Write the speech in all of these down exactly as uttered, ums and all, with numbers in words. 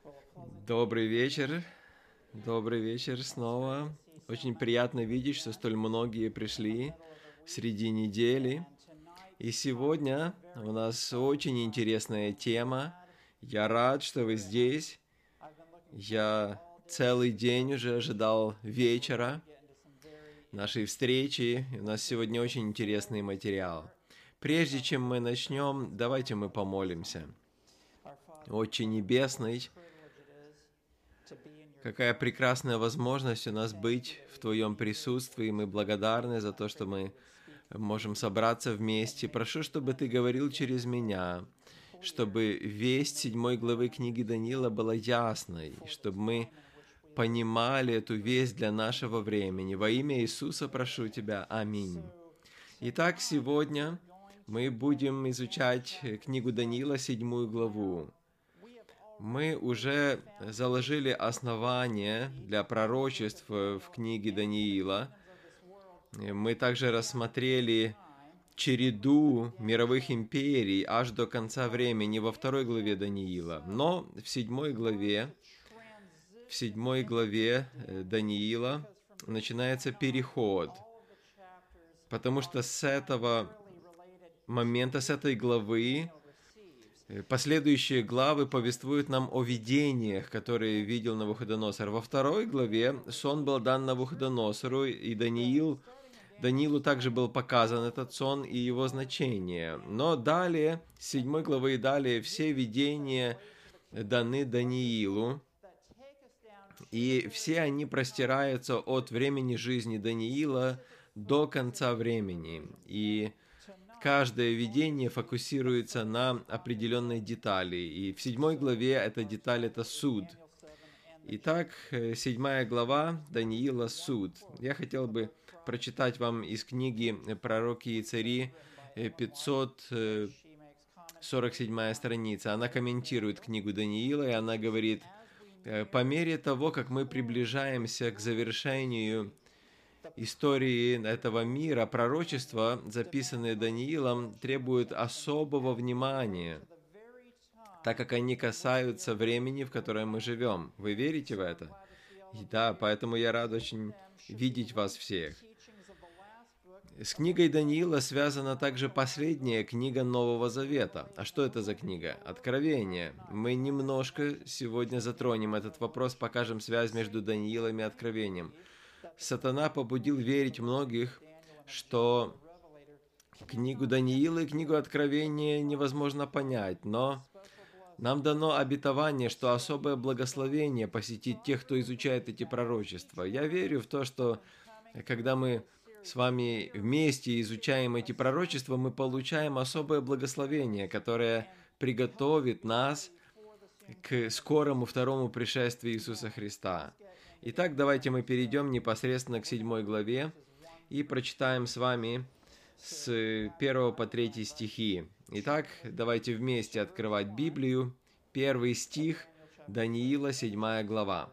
Добрый вечер, добрый вечер снова. Очень приятно видеть, что столь многие пришли среди недели. И сегодня у нас очень интересная тема. Я рад, что вы здесь. Я целый день уже ожидал вечера нашей встречи. У нас сегодня очень интересный материал. Прежде чем мы начнем, давайте мы помолимся. Отче Небесный, какая прекрасная возможность у нас быть в Твоем присутствии. Мы благодарны за то, что мы можем собраться вместе. Прошу, чтобы Ты говорил через меня, чтобы весть седьмой главы книги Даниила была ясной, чтобы мы понимали эту весть для нашего времени. Во имя Иисуса прошу Тебя. Аминь. Итак, сегодня мы будем изучать книгу Даниила, седьмую главу. Мы уже заложили основания для пророчеств в книге Даниила. Мы также рассмотрели череду мировых империй аж до конца времени во второй главе Даниила. Но в седьмой главе, в седьмой главе Даниила начинается переход, потому что с этого момента, с этой главы, последующие главы повествуют нам о видениях, которые видел Навуходоносор. Во второй главе сон был дан Навуходоносору, и Даниил, Даниилу также был показан этот сон и его значение. Но далее, с седьмой главы и далее, все видения даны Даниилу, и все они простираются от времени жизни Даниила до конца времени. И каждое видение фокусируется на определенной детали. И в седьмой главе эта деталь – это суд. Итак, седьмая глава Даниила – суд. Я хотел бы прочитать вам из книги «Пророки и цари», пятьсот сорок седьмая страница. Она комментирует книгу Даниила, и она говорит: «По мере того, как мы приближаемся к завершению истории этого мира, пророчества, записанные Даниилом, требуют особого внимания, так как они касаются времени, в котором мы живем». Вы верите в это? И да, поэтому я рад очень видеть вас всех. С книгой Даниила связана также последняя книга Нового Завета. А что это за книга? Откровение. Мы немножко сегодня затронем этот вопрос, покажем связь между Даниилом и Откровением. Сатана побудил верить многих, что книгу Даниила и книгу Откровения невозможно понять, но нам дано обетование, что особое благословение посетит тех, кто изучает эти пророчества. Я верю в то, что когда мы с вами вместе изучаем эти пророчества, мы получаем особое благословение, которое приготовит нас к скорому второму пришествию Иисуса Христа. Итак, давайте мы перейдем непосредственно к седьмой главе и прочитаем с вами с первого по третий стихи. Итак, давайте вместе открывать Библию. Первый стих, Даниила, седьмая глава.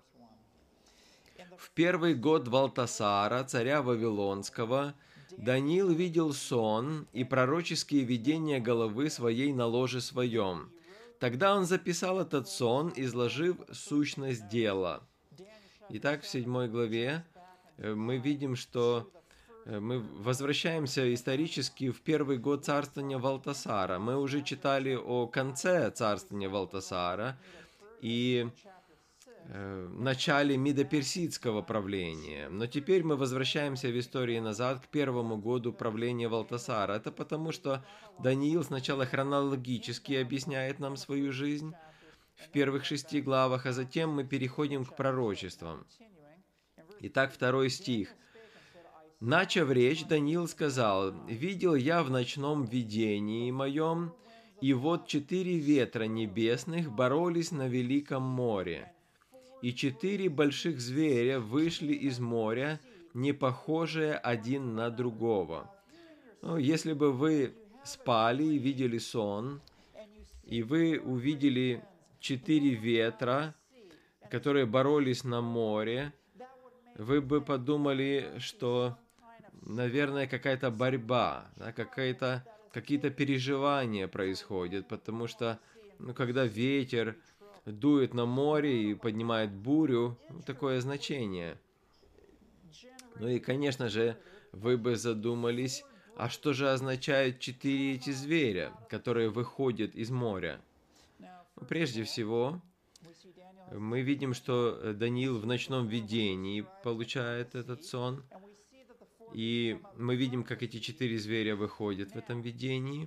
«В первый год Валтасара, царя Вавилонского, Даниил видел сон и пророческие видения головы своей на ложе своем. Тогда он записал этот сон, изложив сущность дела». Итак, в седьмой главе мы видим, что мы возвращаемся исторически в первый год царствования Валтасара. Мы уже читали о конце царствования Валтасара и э, начале Медоперсидского правления. Но теперь мы возвращаемся в истории назад к первому году правления Валтасара. Это потому, что Даниил сначала хронологически объясняет нам свою жизнь в первых шести главах, а затем мы переходим к пророчествам. Итак, второй стих. «Начав речь, Даниил сказал: «Видел я в ночном видении моем, и вот четыре ветра небесных боролись на великом море, и четыре больших зверя вышли из моря, не похожие один на другого». Ну, если бы вы спали и видели сон, и вы увидели четыре ветра, которые боролись на море, вы бы подумали, что, наверное, какая-то борьба, да, какая-то, какие-то переживания происходят, потому что, ну, когда ветер дует на море и поднимает бурю, такое значение. Ну и, конечно же, вы бы задумались, а что же означают четыре эти зверя, которые выходят из моря? Ну, прежде всего, мы видим, что Даниил в ночном видении получает этот сон, и мы видим, как эти четыре зверя выходят в этом видении.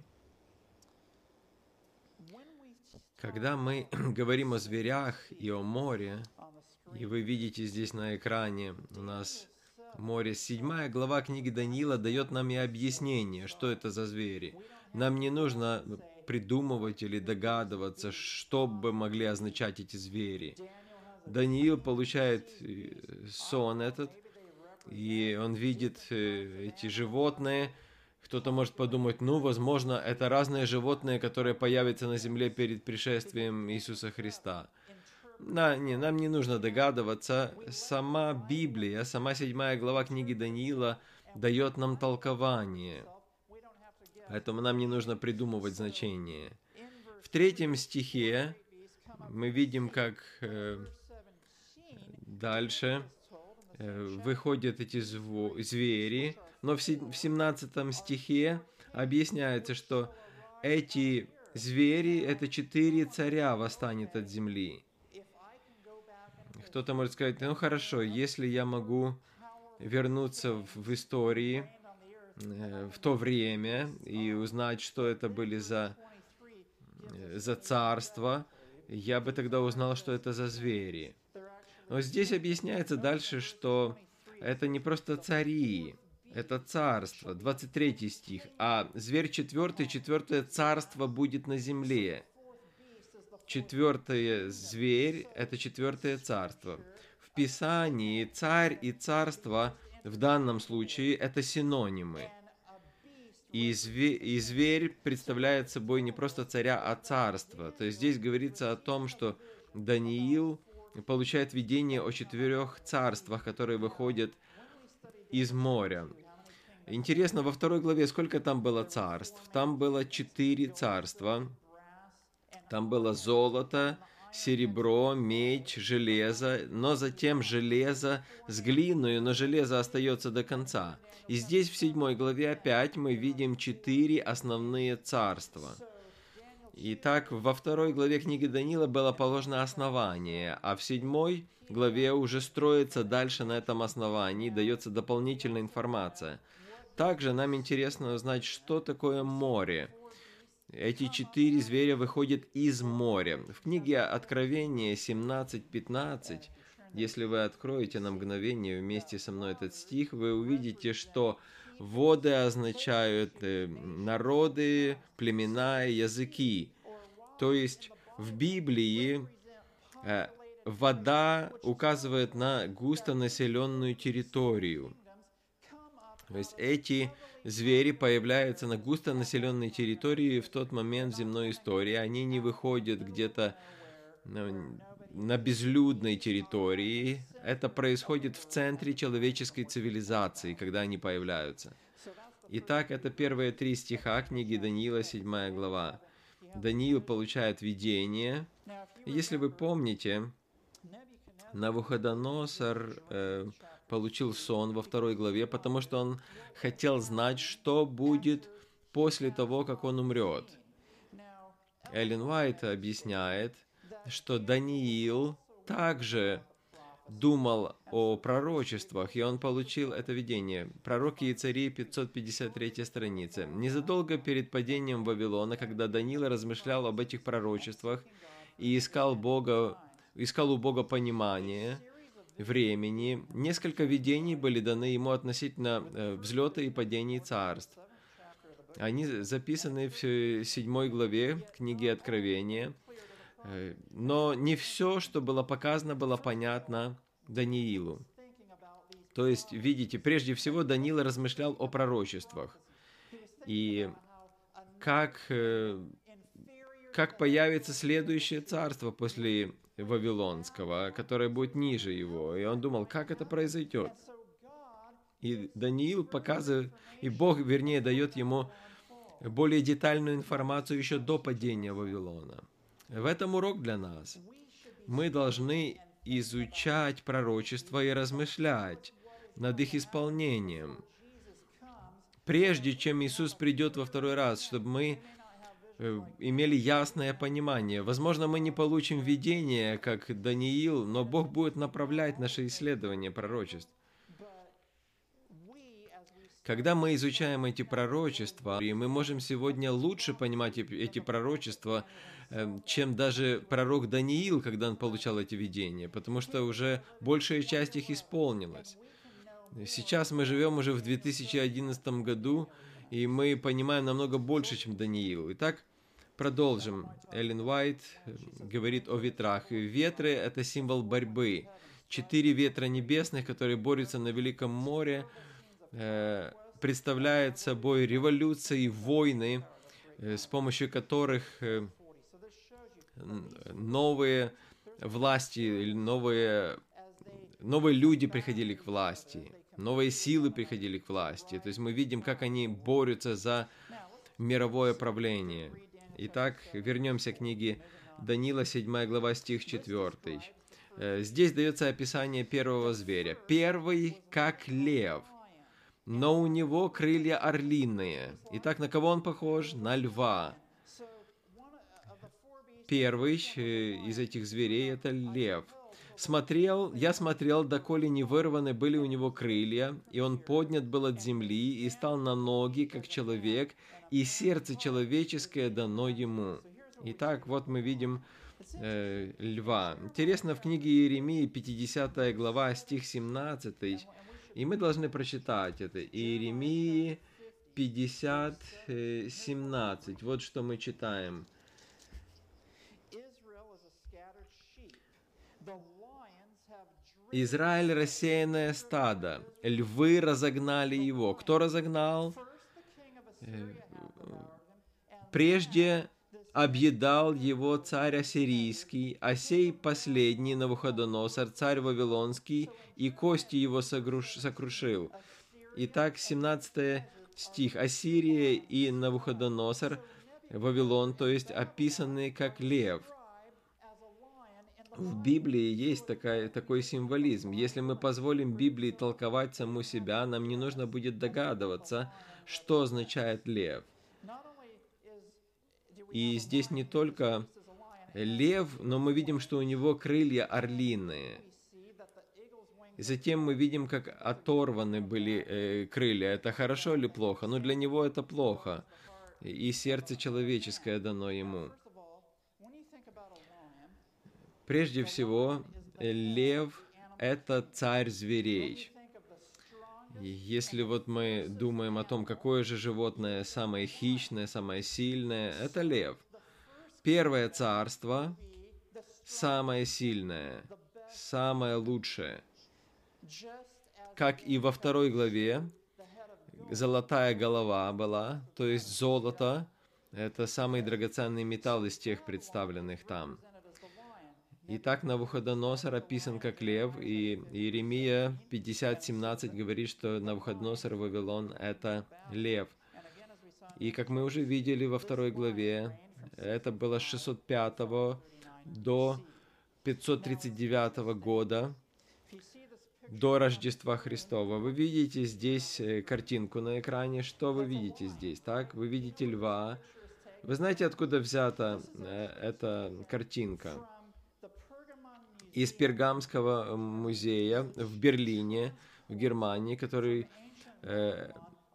Когда мы говорим о зверях и о море, и вы видите здесь на экране у нас море, седьмая глава книги Даниила дает нам и объяснение, что это за звери. Нам не нужно придумывать или догадываться, что бы могли означать эти звери. Даниил получает сон этот, и он видит эти животные. Кто-то может подумать, ну, возможно, это разные животные, которые появятся на земле перед пришествием Иисуса Христа. Да, не, нам не нужно догадываться. Сама Библия, сама седьмая глава книги Даниила дает нам толкование. Поэтому нам не нужно придумывать значение. В третьем стихе мы видим, как э, дальше э, выходят эти зво- звери. Но в семнадцатом стихе объясняется, что эти звери, это четыре царя восстанет от земли. Кто-то может сказать, ну хорошо, если я могу вернуться в, в истории, э, в то время, и узнать, что это были за, э, за царства, я бы тогда узнал, что это за звери. Но здесь объясняется дальше, что это не просто цари, это царство, двадцать третий стих. А зверь четвертый, четвертое царство будет на земле. Четвертое зверь – это четвертое царство. В Писании царь и царство в данном случае – это синонимы. И зверь, и зверь представляет собой не просто царя, а царство. То есть здесь говорится о том, что Даниил получает видение о четырех царствах, которые выходят из моря. Интересно, во второй главе сколько там было царств? Там было четыре царства. Там было золото, серебро, медь, железо, но затем железо с глиной, но железо остается до конца. И здесь в седьмой главе опять мы видим четыре основные царства. Итак, во второй главе книги Даниила было положено основание, а в седьмой главе уже строится дальше на этом основании, дается дополнительная информация. Также нам интересно узнать, что такое море. Эти четыре зверя выходят из моря. В книге Откровения семнадцать пятнадцать, если вы откроете на мгновение вместе со мной этот стих, вы увидите, что воды означают народы, племена и языки. То есть в Библии вода указывает на густонаселенную территорию. То есть эти звери появляются на густонаселенной территории в тот момент в земной истории. Они не выходят где-то на безлюдной территории. Это происходит в центре человеческой цивилизации, когда они появляются. Итак, это первые три стиха книги Даниила, седьмая глава. Даниил получает видение. Если вы помните, Навуходоносор э, получил сон во второй главе, потому что он хотел знать, что будет после того, как он умрет. Эллен Уайт объясняет, что Даниил также думал о пророчествах, и он получил это видение. Пророки и цари, пятьсот пятьдесят третья страница. Незадолго перед падением Вавилона, когда Даниил размышлял об этих пророчествах и искал Бога, искал у Бога понимание времени, несколько видений были даны ему относительно взлета и падения царств. Они записаны в седьмой главе книги Откровения, но не все, что было показано, было понятно Даниилу. То есть, видите, прежде всего Даниил размышлял о пророчествах. И как, как появится следующее царство после Вавилонского, которое будет ниже его. И он думал, как это произойдет. И Даниил показывает, и Бог, вернее, дает ему более детальную информацию еще до падения Вавилона. В этом урок для нас. Мы должны изучать пророчества и размышлять над их исполнением, прежде чем Иисус придет во второй раз, чтобы мы э, имели ясное понимание. Возможно, мы не получим видение, как Даниил, но Бог будет направлять наше исследование пророчеств. Когда мы изучаем эти пророчества, и мы можем сегодня лучше понимать эти пророчества, чем даже пророк Даниил, когда он получал эти видения, потому что уже большая часть их исполнилась. Сейчас мы живем уже в две тысячи одиннадцатом году, и мы понимаем намного больше, чем Даниил. Итак, продолжим. Эллен Уайт говорит о ветрах. Ветры – это символ борьбы. Четыре ветра небесных, которые борются на Великом море, представляет собой революции, войны, с помощью которых новые власти, новые, новые люди приходили к власти, новые силы приходили к власти. То есть мы видим, как они борются за мировое правление. Итак, вернемся к книге Даниила, седьмая глава, стих четвёртый. Здесь дается описание первого зверя. «Первый, как лев, но у него крылья орлиные». Итак, на кого он похож? На льва. Первый из этих зверей – это лев. Смотрел, я смотрел, доколе не вырваны были у него крылья, и он поднят был от земли, и стал на ноги, как человек, и сердце человеческое дано ему. Итак, вот мы видим э, льва. Интересно, в книге Иеремии, пятидесятая глава, стих семнадцатый, и мы должны прочитать это. Иеремии пятьдесят, семнадцать. Вот что мы читаем. «Израиль – рассеянное стадо, львы разогнали его». Кто разогнал? «Прежде объедал его царь ассирийский, а сей последний Навуходоносор, царь вавилонский, и кости его сокрушил». Итак, семнадцатый стих. Ассирия и Навуходоносор, Вавилон, то есть описаны как лев. В Библии есть такая, такой символизм. Если мы позволим Библии толковать саму себя, нам не нужно будет догадываться, что означает лев. И здесь не только лев, но мы видим, что у него крылья орлиные. И затем мы видим, как оторваны были э, крылья. Это хорошо или плохо? Но для него это плохо. И сердце человеческое дано ему. Прежде всего, лев – это царь зверей. Если вот мы думаем о том, какое же животное самое хищное, самое сильное, это лев. Первое царство самое сильное, самое лучшее. Как и во второй главе, золотая голова была, то есть золото – это самый драгоценный металл из тех представленных там. Итак, Навуходоносор описан как лев, и Иеремия пятьдесят семнадцать говорит, что Навуходоносор Вавилон – это лев. И как мы уже видели во второй главе, это было с шестьсот пятого до пятьсот тридцать девятого года, до Рождества Христова. Вы видите здесь картинку на экране. Что вы видите здесь? Так, вы видите льва. Вы знаете, откуда взята эта картинка? Из Пергамского музея в Берлине, в Германии, который, э,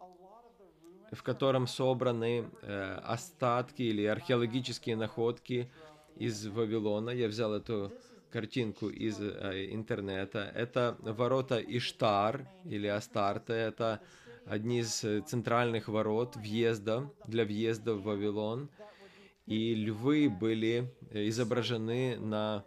в котором собраны э, остатки или археологические находки из Вавилона. Я взял эту картинку из э, интернета. Это ворота Иштар или Астарте. Это одни из центральных ворот въезда, для въезда в Вавилон. И львы были изображены на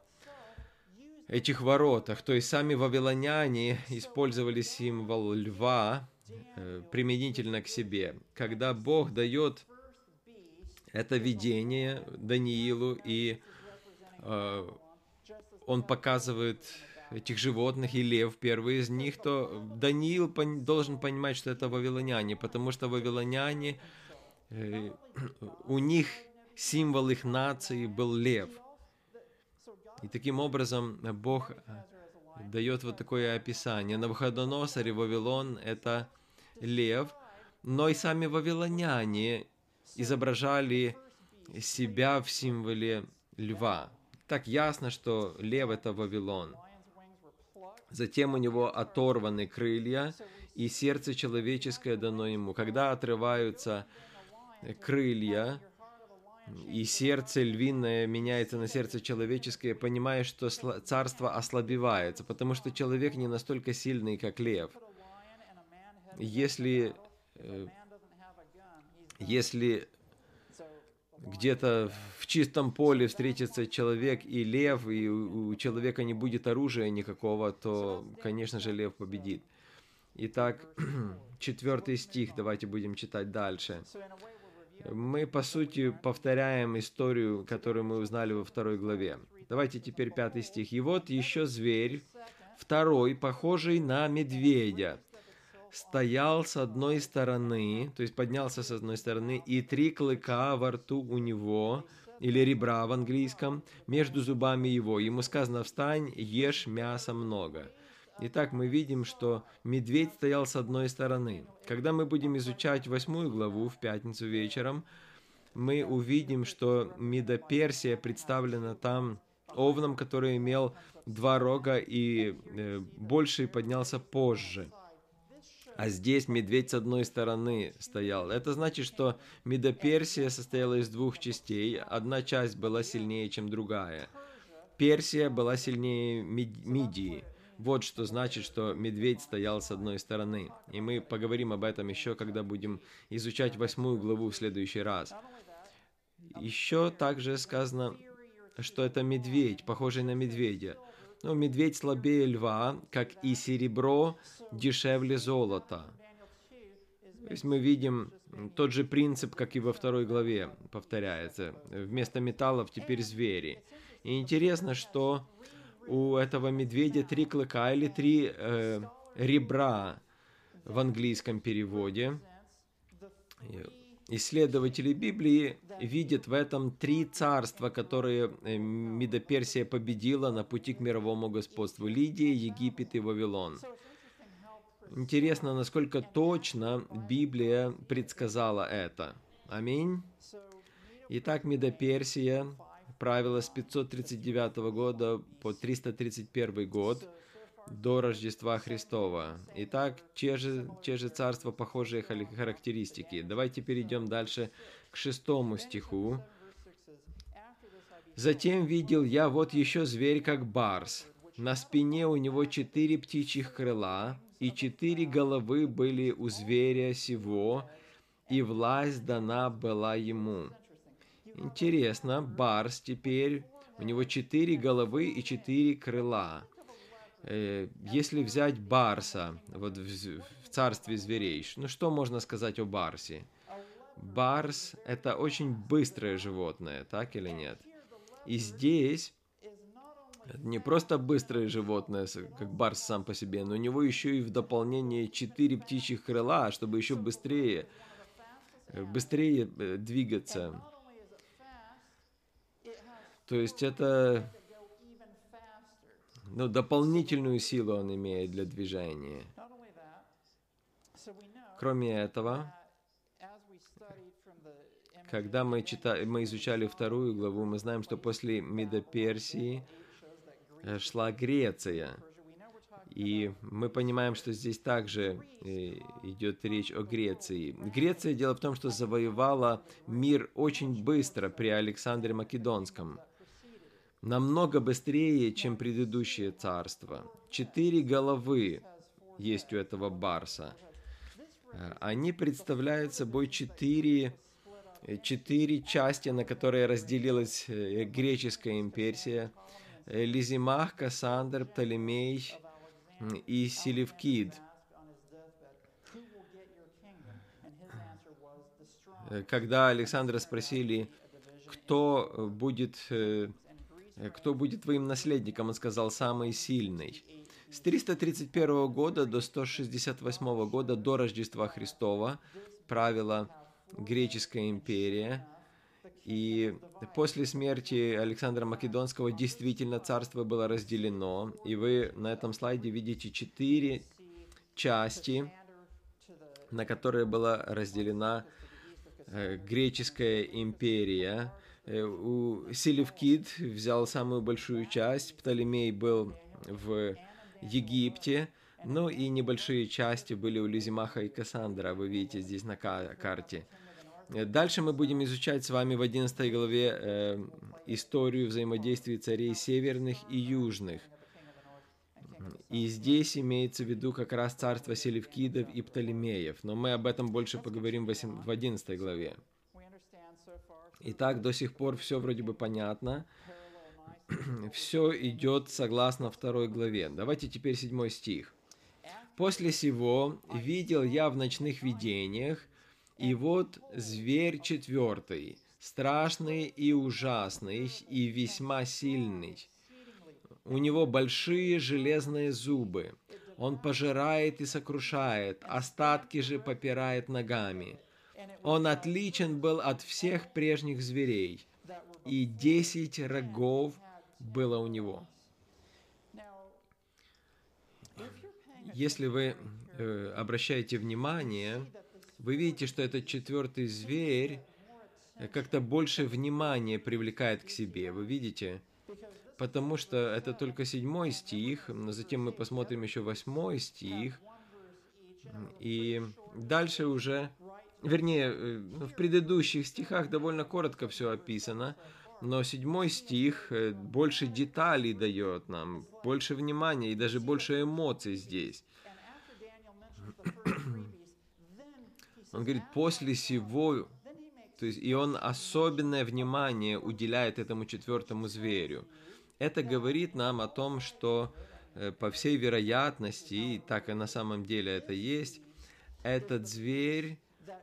этих воротах. То есть сами вавилоняне использовали символ льва э, применительно к себе. Когда Бог дает это видение Даниилу, и э, он показывает этих животных, и лев первый из них, то Даниил пон- должен понимать, что это вавилоняне, потому что вавилоняне, э, у них символ их нации был лев. И таким образом Бог дает вот такое описание. Навуходоносор и Вавилон – это лев, но и сами вавилоняне изображали себя в символе льва. Так ясно, что лев – это Вавилон. Затем у него оторваны крылья, и сердце человеческое дано ему. Когда отрываются крылья, и сердце львиное меняется на сердце человеческое, понимаешь, что царство ослабевается, потому что человек не настолько сильный, как лев. Если, если где-то в чистом поле встретится человек и лев, и у человека не будет оружия никакого, то, конечно же, лев победит. Итак, четвертый стих, давайте будем читать дальше. Мы, по сути, повторяем историю, которую мы узнали во второй главе. Давайте теперь пятый стих. «И вот еще зверь, второй, похожий на медведя, стоял с одной стороны, то есть поднялся с одной стороны, и три клыка во рту у него, или ребра в английском, между зубами его. Ему сказано: встань, ешь мяса много». Итак, мы видим, что медведь стоял с одной стороны. Когда мы будем изучать восьмую главу в пятницу вечером, мы увидим, что Медоперсия представлена там овном, который имел два рога и э, больший поднялся позже. А здесь медведь с одной стороны стоял. Это значит, что Медоперсия состояла из двух частей. Одна часть была сильнее, чем другая. Персия была сильнее Мидии. Вот что значит, что медведь стоял с одной стороны. И мы поговорим об этом еще, когда будем изучать восьмую главу в следующий раз. Еще также сказано, что это медведь, похожий на медведя. Но медведь слабее льва, как и серебро дешевле золота. То есть мы видим тот же принцип, как и во второй главе повторяется. Вместо металлов теперь звери. И интересно, что у этого медведя три клыка или три э, ребра в английском переводе. Исследователи Библии видят в этом три царства, которые Медоперсия победила на пути к мировому господству: Лидия, Египет и Вавилон. Интересно, насколько точно Библия предсказала это. Аминь. Итак, Медоперсия правила с пятьсот тридцать девятого года по триста тридцать первый год до Рождества Христова. Итак, те же, те же царства, похожие характеристики. Давайте перейдем дальше к шестому стиху. «Затем видел я вот еще зверь, как барс. На спине у него четыре птичьих крыла, и четыре головы были у зверя сего, и власть дана была ему». Интересно, барс теперь, у него четыре головы и четыре крыла. Если взять барса вот в царстве зверей, ну что можно сказать о барсе? Барс – это очень быстрое животное, так или нет? И здесь не просто быстрое животное, как барс сам по себе, но у него еще и в дополнение четыре птичьих крыла, чтобы еще быстрее, быстрее двигаться. То есть это, ну, дополнительную силу он имеет для движения. Кроме этого, когда мы, читали, мы изучали вторую главу, мы знаем, что после Медоперсии шла Греция. И мы понимаем, что здесь также идет речь о Греции. Греция, дело в том, что завоевала мир очень быстро при Александре Македонском. Намного быстрее, чем предыдущее царство. Четыре головы есть у этого барса. Они представляют собой четыре, четыре части, на которые разделилась греческая империя. Лизимах, Кассандр, Птолемей и Селевкид. Когда Александра спросили, кто будет... Кто будет твоим наследником, он сказал: самый сильный. С триста тридцать первого года до сто шестьдесят восьмого года до Рождества Христова правила греческая империя. И после смерти Александра Македонского действительно царство было разделено. И вы на этом слайде видите четыре части, на которые была разделена э, греческая империя. Э, у Селевкид взял самую большую часть, Птолемей был в Египте, ну и небольшие части были у Лизимаха и Кассандра, вы видите здесь на карте. Дальше мы будем изучать с вами в одиннадцатой главе э, историю взаимодействия царей северных и южных. И здесь имеется в виду как раз царство Селевкидов и Птолемеев, но мы об этом больше поговорим в одиннадцатой главе. Итак, до сих пор все вроде бы понятно. Все идет согласно второй главе. Давайте теперь седьмой стих. «После сего видел я в ночных видениях, и вот зверь четвертый, страшный и ужасный, и весьма сильный. У него большие железные зубы. Он пожирает и сокрушает, остатки же попирает ногами. Он отличен был от всех прежних зверей, и десять рогов было у него». Если вы э, обращаете внимание, вы видите, что этот четвертый зверь как-то больше внимания привлекает к себе. Вы видите? Потому что это только седьмой стих, но затем мы посмотрим еще восьмой стих. И дальше уже, вернее, в предыдущих стихах довольно коротко все описано, но седьмой стих больше деталей дает нам, больше внимания и даже больше эмоций здесь. Он говорит, после сего, то есть, и он особенное внимание уделяет этому четвертому зверю. Это говорит нам о том, что по всей вероятности, и так и на самом деле это есть, этот зверь,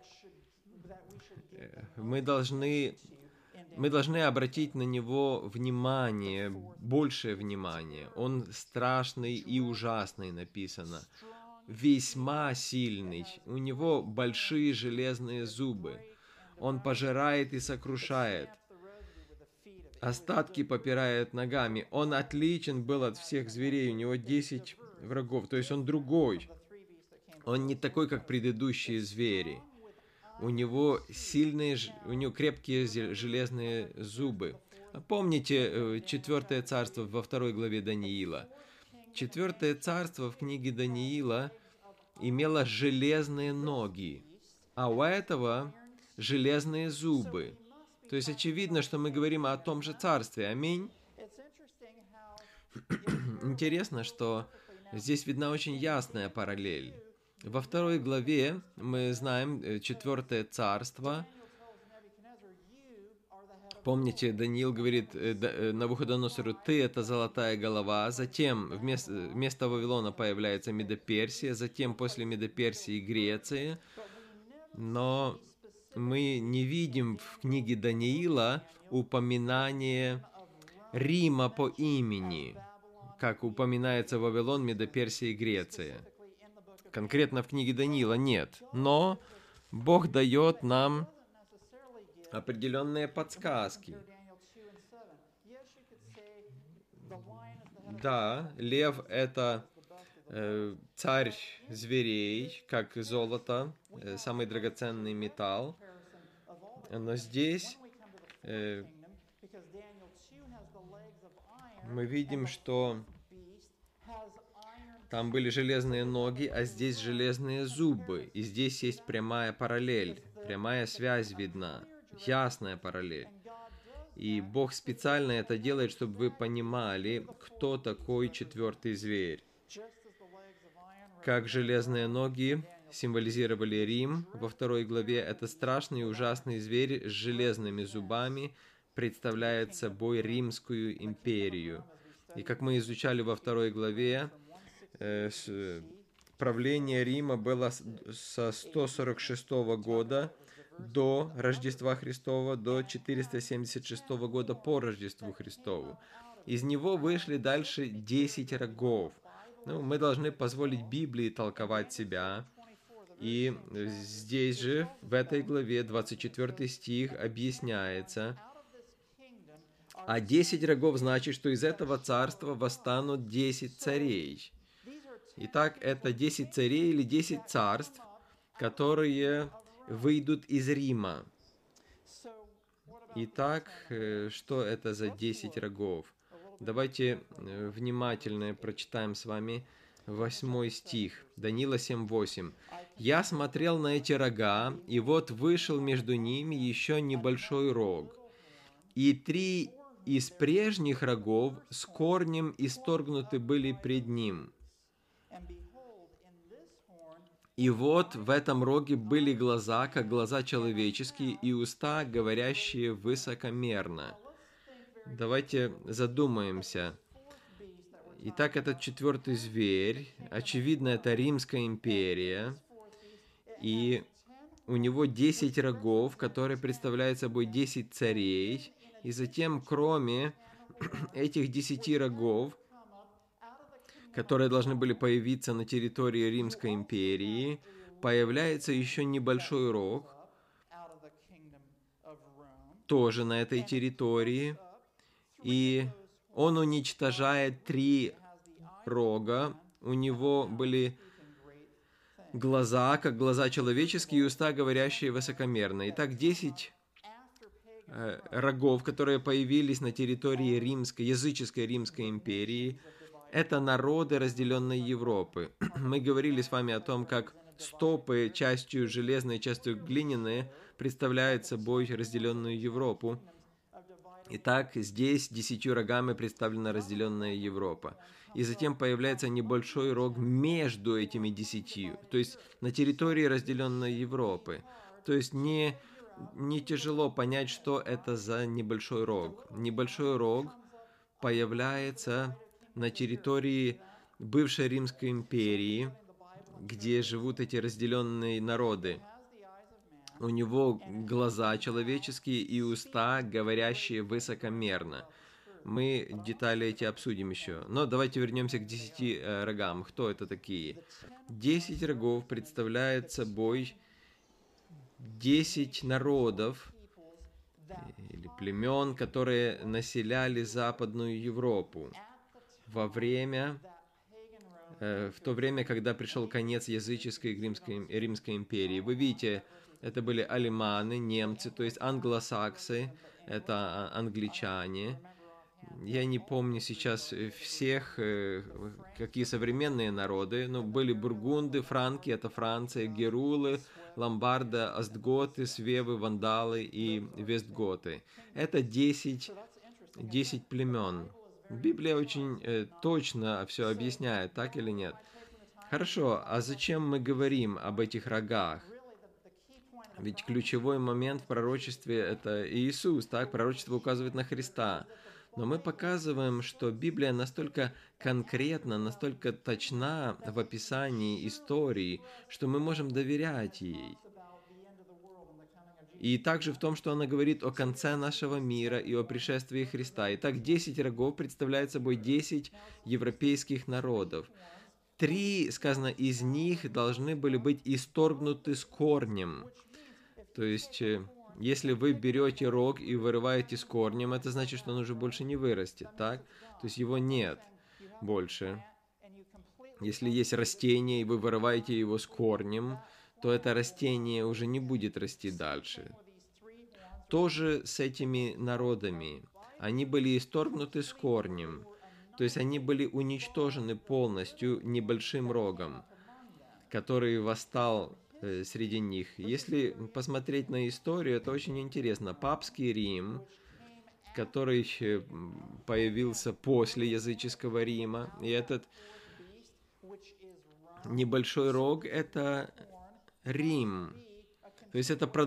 мы должны, мы должны обратить на него внимание, большее внимание. Он страшный и ужасный, написано. Весьма сильный. У него большие железные зубы. Он пожирает и сокрушает. Остатки попирает ногами. Он отличен был от всех зверей. У него десять врагов. То есть он другой. Он не такой, как предыдущие звери. У него сильные, у него крепкие железные зубы. Помните четвертое царство во второй главе Даниила? Четвертое царство в книге Даниила имело железные ноги, а у этого железные зубы. То есть очевидно, что мы говорим о том же царстве. Аминь. Интересно, что здесь видна очень ясная параллель. Во второй главе мы знаем четвертое царство. Помните, Даниил говорит Навуходоносору, ты это золотая голова. Затем вместо, вместо Вавилона появляется Медоперсия, затем после Медоперсии Греция. Но мы не видим в книге Даниила упоминание Рима по имени, как упоминается Вавилон, Медоперсия и Греция. Конкретно в книге Даниила нет, но Бог дает нам определенные подсказки. Да, лев – это э, царь зверей, как золото, э, самый драгоценный металл. Но здесь э, мы видим, что там были железные ноги, а здесь железные зубы. И здесь есть прямая параллель, прямая связь видна, ясная параллель. И Бог специально это делает, чтобы вы понимали, кто такой четвертый зверь. Как железные ноги символизировали Рим во второй главе, это страшный и ужасный зверь с железными зубами представляет собой Римскую империю. И как мы изучали во второй главе, э, с, правление Рима было со сто сорок шестого года до Рождества Христова до четыреста семьдесят шестого года по Рождеству Христову. Из него вышли дальше десять рогов. Ну, мы должны позволить Библии толковать себя. И здесь же, в этой главе, двадцать четвёртый стих, объясняется, а десять рогов значит, что из этого царства восстанут десять царей. Итак, это десять царей или десять царств, которые выйдут из Рима. Итак, что это за десять рогов? Давайте внимательно прочитаем с вами восьмой стих, Даниила семь восемь. «Я смотрел на эти рога, и вот вышел между ними еще небольшой рог, и три из прежних рогов с корнем исторгнуты были пред ним. И вот в этом роге были глаза, как глаза человеческие, и уста, говорящие высокомерно». Давайте задумаемся. Итак, этот четвертый зверь, очевидно, это Римская империя, и у него десять рогов, которые представляют собой десять царей, и затем, кроме этих десяти рогов, которые должны были появиться на территории Римской империи, появляется еще небольшой рог, тоже на этой территории, и он уничтожает три рога. У него были глаза, как глаза человеческие, и уста, говорящие высокомерно. Итак, десять э, рогов, которые появились на территории римской, языческой Римской империи, это народы разделенной Европы. Мы говорили с вами о том, как стопы, частью железной, частью глиняной, представляют собой разделенную Европу. Итак, здесь десятью рогами представлена разделенная Европа. И затем появляется небольшой рог между этими десятью, то есть на территории разделенной Европы. То есть не, не тяжело понять, что это за небольшой рог. Небольшой рог появляется на территории бывшей Римской империи, где живут эти разделенные народы. У него глаза человеческие и уста, говорящие высокомерно. Мы детали эти обсудим еще. Но давайте вернемся к десяти э, рогам. Кто это такие? Десять рогов представляют собой десять народов или племен, которые населяли Западную Европу во время, э, в то время, когда пришел конец языческой Римской, Римской империи. Вы видите, это были алеманы, немцы, то есть англосаксы, это англичане. Я не помню сейчас всех, какие современные народы, но были бургунды, франки, это Франция, герулы, ломбарды, остготы, свевы, вандалы и вестготы. Это десять, десять племен. Библия очень э, точно все объясняет, так или нет? Хорошо, а зачем мы говорим об этих рогах? Ведь ключевой момент в пророчестве – это Иисус, так? Пророчество указывает на Христа. Но мы показываем, что Библия настолько конкретна, настолько точна в описании истории, что мы можем доверять ей. И также в том, что она говорит о конце нашего мира и о пришествии Христа. Итак, десять рогов представляют собой десять европейских народов. Три, сказано, из них должны были быть исторгнуты с корнем. То есть, если вы берете рог и вырываете с корнем, это значит, что он уже больше не вырастет, так? То есть его нет больше. Если есть растение, и вы вырываете его с корнем, то это растение уже не будет расти дальше. То же с этими народами. Они были исторгнуты с корнем. То есть они были уничтожены полностью небольшим рогом, который восстал среди них. Если посмотреть на историю, это очень интересно. Папский Рим, который появился после языческого Рима, и этот небольшой рог – это Рим. То есть это